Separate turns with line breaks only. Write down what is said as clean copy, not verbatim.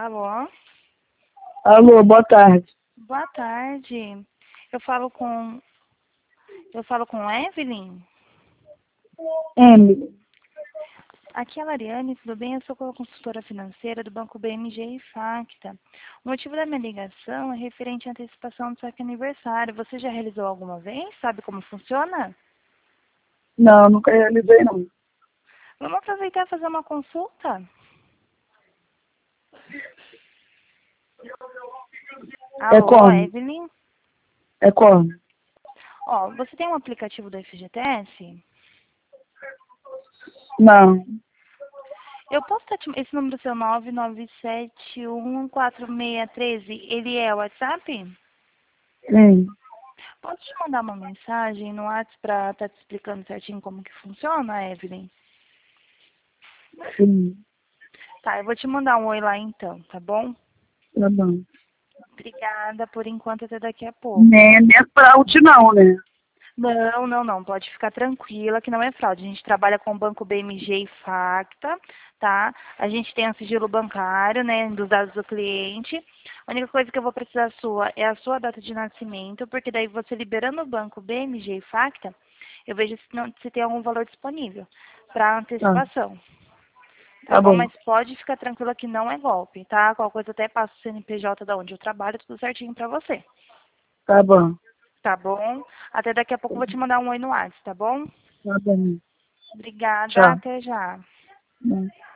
Alô?
Alô, boa tarde.
Boa tarde. Eu falo com Evelyn.
Emily.
Aqui é a Lariane, tudo bem? Eu sou consultora financeira do Banco BMG e Facta. O motivo da minha ligação é referente à antecipação do seu aniversário. Você já realizou alguma vez? Sabe como funciona?
Não, nunca realizei não.
Vamos aproveitar e fazer uma consulta?
É
Alô,
como?
Evelyn?
É como?
Ó, você tem um aplicativo do FGTS?
Não.
Eu posso estar esse número seu 997146613, ele é o WhatsApp?
Sim.
Posso te mandar uma mensagem no WhatsApp para estar te explicando certinho como que funciona, Evelyn?
Sim.
Tá, eu vou te mandar um oi lá então, tá bom?
Tá bom.
Obrigada, por enquanto até daqui a pouco.
Nem é fraude não, né?
Não, pode ficar tranquila que não é fraude. A gente trabalha com o Banco BMG e Facta, tá? A gente tem o sigilo bancário, né, dos dados do cliente. A única coisa que eu vou precisar sua é a sua data de nascimento, porque daí você liberando o Banco BMG e Facta, eu vejo se tem algum valor disponível para
Tá.
antecipação. Tá
Tá
bom?
bom.
Mas pode ficar tranquila que não é golpe, tá? Qualquer coisa até passa o CNPJ da onde eu trabalho, tudo certinho para você.
Tá bom.
Tá bom? Até daqui a pouco eu vou te mandar um oi no WhatsApp, tá bom?
Tá bom.
Obrigada,
Tchau.
até já.